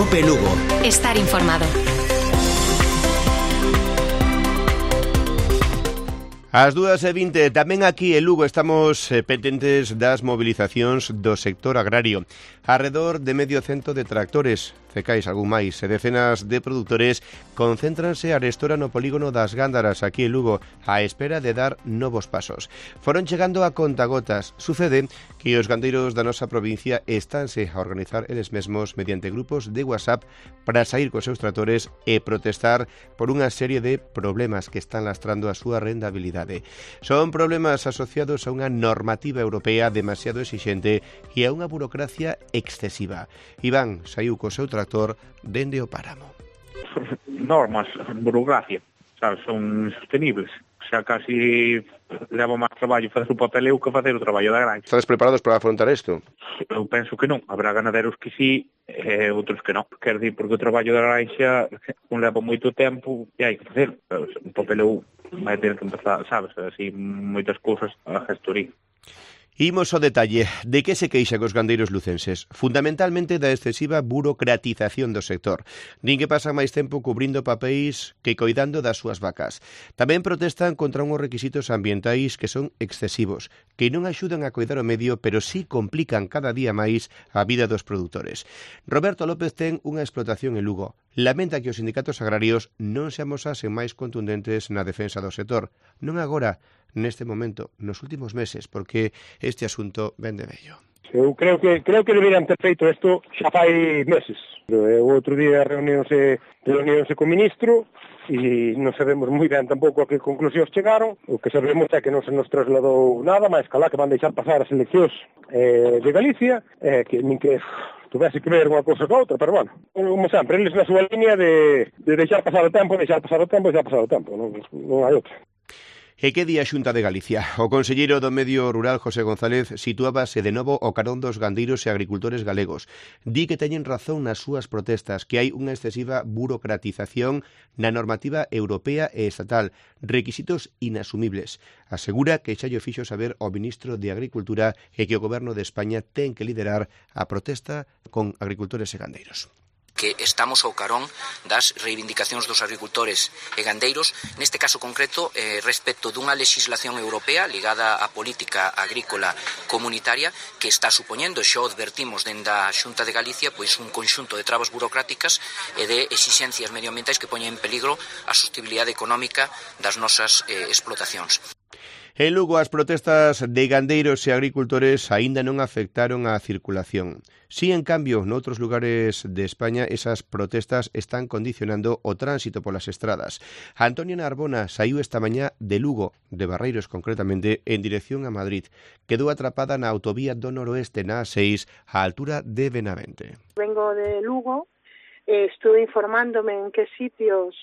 COPE Lugo. Estar informado. Ás 2:20, tamén aquí en Lugo estamos pendentes das mobilizacións do sector agrario. Arredor de medio cento de tractores, cecais algún máis, e decenas de produtores concéntranse arestora no polígono das Gándaras aquí en Lugo á espera de dar novos pasos. Foron chegando a contagotas. Sucede que os gandeiros da nosa provincia estánse a organizar eles mesmos mediante grupos de WhatsApp para sair cos seus tractores e protestar por unha serie de problemas que están lastrando a súa rendabilidade. Son problemas asociados a unha normativa europea demasiado exixente e a unha burocracia excesiva. Iván saiu co seu tractor dende o páramo. Normas, burocracia, sabes, son insostenibles. Xa casi levo máis traballo fazer o papeleo que facer o traballo da granja. Estades preparados para afrontar isto? Eu penso que non. Habrá ganaderos que sí, outros que non. Quero dicir, porque o traballo da granja un leva moito tempo e hai que facer. O papeleo vai ter que empezar, sabes, así moitas cousas a gestoría. Imos ao detalle. De que se queixan os gandeiros lucenses? Fundamentalmente da excesiva burocratización do sector. Nin que pasan máis tempo cubrindo papéis que coidando das súas vacas. Tamén protestan contra unhos requisitos ambientais que son excesivos, que non axudan a coidar o medio, pero sí complican cada día máis a vida dos produtores. Roberto López ten unha explotación en Lugo. Lamenta que os sindicatos agrarios non se amosasen máis contundentes na defensa do sector. Non agora, neste momento, nos últimos meses, porque este asunto ven de vello. Eu creo que deberían ter feito isto xa fai meses. O outro día reuniónse co ministro e non sabemos moi ben tampouco a que conclusións chegaron. O que sabemos é que non se nos trasladou nada, máis calá que van deixar pasar as eleccións de Galicia, que nin que tuvese que ver unha cousa con outra, pero bueno, como sempre, eles na súa línea de deixar pasar o tempo, non hai outra. E que di a Xunta de Galicia? O conselleiro do Medio Rural, José González, situábase de novo ao carón dos gandeiros e agricultores galegos. Di que teñen razón nas súas protestas, que hai unha excesiva burocratización na normativa europea e estatal, requisitos inasumibles. Asegura que xa lle fixo saber ao ministro de Agricultura e que o Goberno de España ten que liderar a protesta con agricultores e gandeiros. Que estamos ao carón das reivindicacións dos agricultores e gandeiros, neste caso concreto respecto dunha legislación europea ligada á política agrícola comunitaria que está supoñendo, xa o advertimos dende a Xunta de Galicia, pois un conxunto de trabas burocráticas e de exixencias medioambientais que poñen en peligro a sostenibilidade económica das nosas explotacións. En Lugo, as protestas de gandeiros e agricultores aínda non afectaron á circulación. Si, en cambio, noutros lugares de España, esas protestas están condicionando o tránsito polas estradas. Antonia Narbona saiu esta mañá de Lugo, de Barreiros concretamente, en dirección a Madrid. Quedou atrapada na autovía do noroeste na A6, á altura de Benavente. Vengo de Lugo. Estuve informándome en qué sitios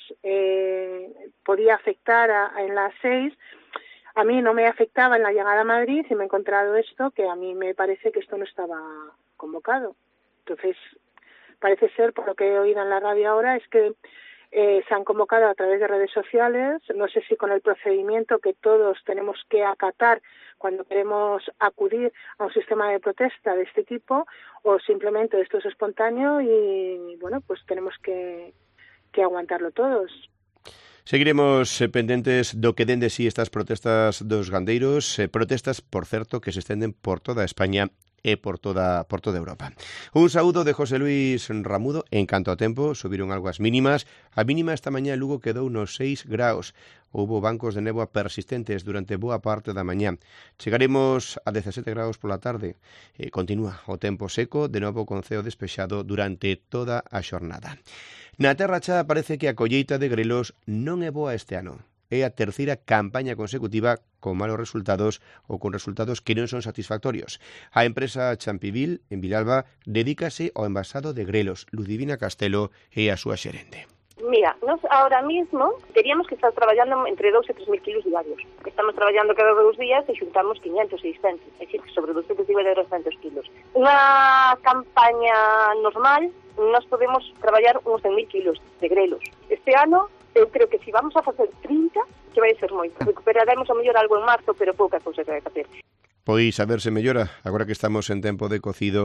podía afectar en la 6. A mí no me afectaba en la llegada a Madrid y me he encontrado esto, que a mí me parece que esto no estaba convocado. Entonces, parece ser, por lo que he oído en la radio ahora, es que se han convocado a través de redes sociales, no sé si con el procedimiento que todos tenemos que acatar cuando queremos acudir a un sistema de protesta de este tipo, o simplemente esto es espontáneo y, bueno, pues tenemos que aguantarlo todos. Seguiremos pendentes do que den de si estas protestas dos gandeiros, protestas, por certo, que se estenden por toda España e por toda Europa. Un saúdo de José Luis Ramudo. En canto ao tempo, subiron algo as mínimas. A mínima esta mañá en Lugo quedou nos 6 graus. Houbo bancos de néboa persistentes durante boa parte da mañá. Chegaremos a 17 graus pola tarde. Continúa o tempo seco, de novo con ceo despexado durante toda a xornada. Na Terra Chá parece que a colleita de grelos non é boa este ano. É a terceira campaña consecutiva con malos resultados ou con resultados que non son satisfactorios. A empresa Champivil, en Vilalba, dedícase ao envasado de grelos. Ludivina Castelo é a súa xerente. Mira, nos ahora mismo teríamos que estar traballando entre 2 e 3.000 kilos diarios. Estamos traballando cada 2 días e xuntamos 500, 600, é dicir, que sobre 200 e 200 kilos. Unha campaña normal, nós podemos traballar uns 100.000 kilos de grelos. Este ano, eu creo que se vamos a facer 30, que vai ser moito. Recuperaremos a mellor algo en marzo, pero pouca cousa que vai facer. Pois a ver se mellora, agora que estamos en tempo de cocido,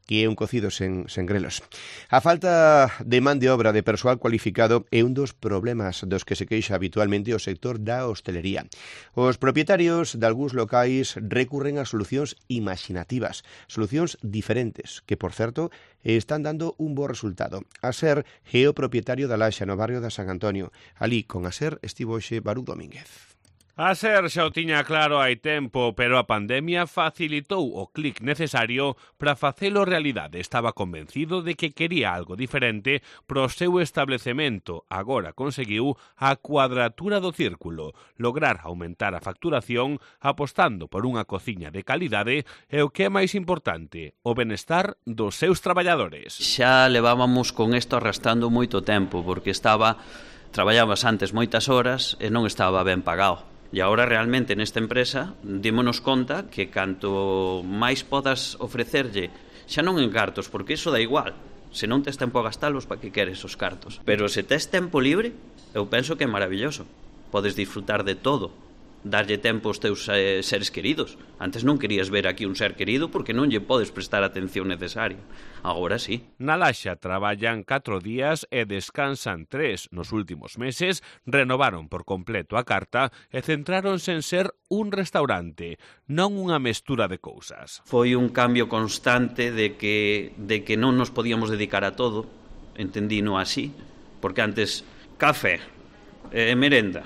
que é un cocido sen grelos. A falta de man de obra de persoal cualificado é un dos problemas dos que se queixa habitualmente o sector da hostelería. Os propietarios de algúns locais recurren a solucións imaginativas, solucións diferentes, que, por certo, están dando un bo resultado. A SER é o propietario da Laxa no barrio da San Antonio. Alí, con a SER, estivo hoxe Baruch Domínguez. A SER xa o tiña claro hai tempo, pero a pandemia facilitou o clic necesario para facelo realidade. Estaba convencido de que quería algo diferente pro seu establecemento. Agora conseguiu a cuadratura do círculo, lograr aumentar a facturación apostando por unha cociña de calidade e o que é máis importante, o benestar dos seus traballadores. Xa levábamos con isto arrastrando moito tempo, porque traballabas antes moitas horas e non estaba ben pagado. E agora realmente nesta empresa dímonos conta que canto máis podas ofrecerlle, xa non en cartos, porque iso dá igual. Se non tes tempo a gastalos, para que queres os cartos? Pero se tes tempo libre, eu penso que é maravilloso. Podes disfrutar de todo, darlle tempo aos teus seres queridos. Antes non querías ver aquí un ser querido porque non lle podes prestar a atención necesaria. Agora sí. Na Laxa traballan 4 días e descansan 3. Nos últimos meses renovaron por completo a carta e centráronse en ser un restaurante, non unha mestura de cousas. Foi un cambio constante de que non nos podíamos dedicar a todo, entendino así, porque antes café, merenda,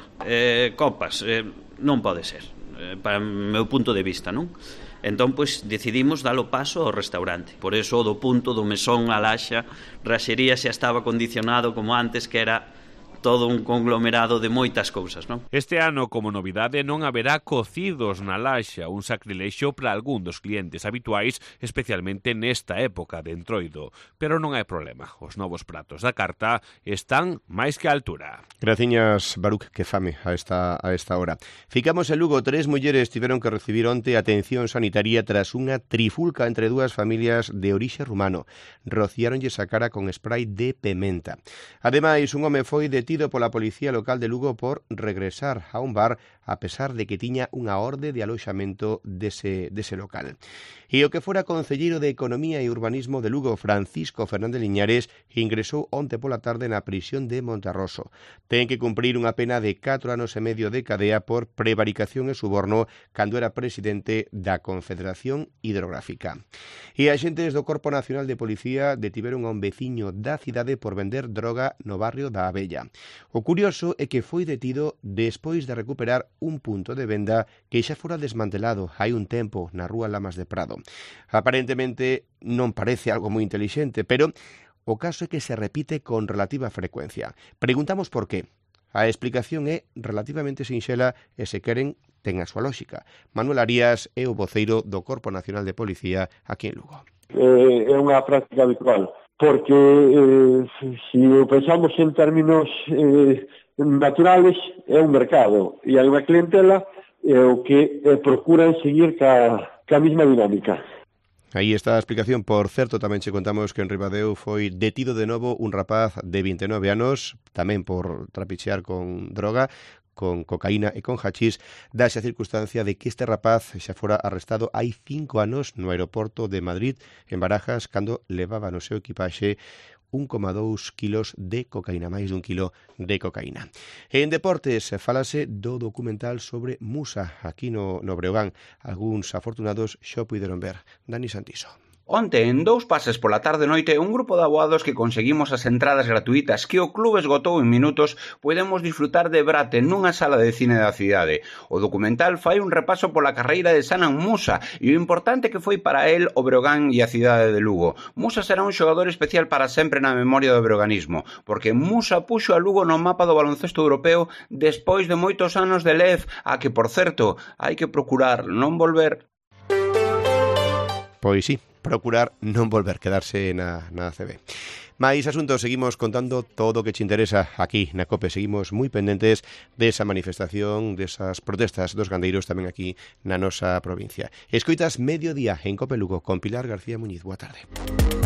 copas, non pode ser, para o meu punto de vista, non? Entón, pois, decidimos dar o paso ao restaurante. Por eso, do punto do mesón a Laxa, Raxería xa estaba condicionado como antes, que era todo un conglomerado de moitas cousas, non? Este ano, como novidade, non haberá cocidos na Laxa, un sacrilexo para algún dos clientes habituais, especialmente nesta época de entroido. Pero non hai problema, os novos pratos da carta están máis que a altura. Graciñas, Baruch, que fame a esta hora. Ficamos en Lugo. 3 mulleres tiveron que recibir onte atención sanitaria tras unha trifulca entre dúas familias de orixe rumano. Rociáronlles a cara con spray de pementa. Ademais, un home foi detido pola Policía Local de Lugo por regresar a un bar a pesar de que tiña unha orde de aloxamento dese local. E o que fora concelleiro de Economía e Urbanismo de Lugo, Francisco Fernández Liñares, ingresou onte pola tarde na prisión de Monterroso. Ten que cumprir unha pena de 4 anos e medio de cadea por prevaricación e suborno cando era presidente da Confederación Hidrográfica. E axentes do Corpo Nacional de Policía detiveron a un veciño da cidade por vender droga no barrio da Abella. O curioso é que foi detido despois de recuperar un punto de venda que xa fora desmantelado hai un tempo na rúa Lamas de Prado. Aparentemente non parece algo moi intelixente, pero o caso é que se repite con relativa frecuencia. Preguntamos por qué. A explicación é relativamente sinxela e, se queren, ten a súa lógica. Manuel Arias é o voceiro do Corpo Nacional de Policía aquí en Lugo. É unha práctica habitual, porque se o pensamos en términos naturales, é un mercado e hai unha clientela o que procuran seguir ca mesma dinámica. Aí está a explicación. Por certo, tamén che contamos que en Ribadeo foi detido de novo un rapaz de 29 anos, tamén por trapichear con droga, con cocaína e con hachís, dáse a circunstancia de que este rapaz xa fora arrestado hai 5 anos no aeroporto de Madrid, en Barajas, cando levaba no seu equipaxe 1,2 kilos de cocaína, máis dun kilo de cocaína. En deportes, falase do documental sobre Musa, aquí no Breogán. Algúns afortunados xa o puideron ver. Dani Santiso. Onte, en 2 pases pola tarde-noite, un grupo de aboados que conseguimos as entradas gratuitas que o club esgotou en minutos, podemos disfrutar de Brate nunha sala de cine da cidade. O documental fai un repaso pola carreira de Sanan Musa e o importante que foi para el o Breogán e a cidade de Lugo. Musa será un xogador especial para sempre na memoria do breoganismo, porque Musa puxo a Lugo no mapa do baloncesto europeo despois de moitos anos de Lev, a que, por certo, hai que procurar non volver. Pois sí, procurar non volver, quedarse na ACB. Mais asuntos, seguimos contando todo o que te interesa aquí na COPE. Seguimos moi pendentes desa manifestación, desas protestas dos gandeiros tamén aquí na nosa provincia. Escoitas Mediodía en COPE Lugo con Pilar García Muñiz. Boa tarde.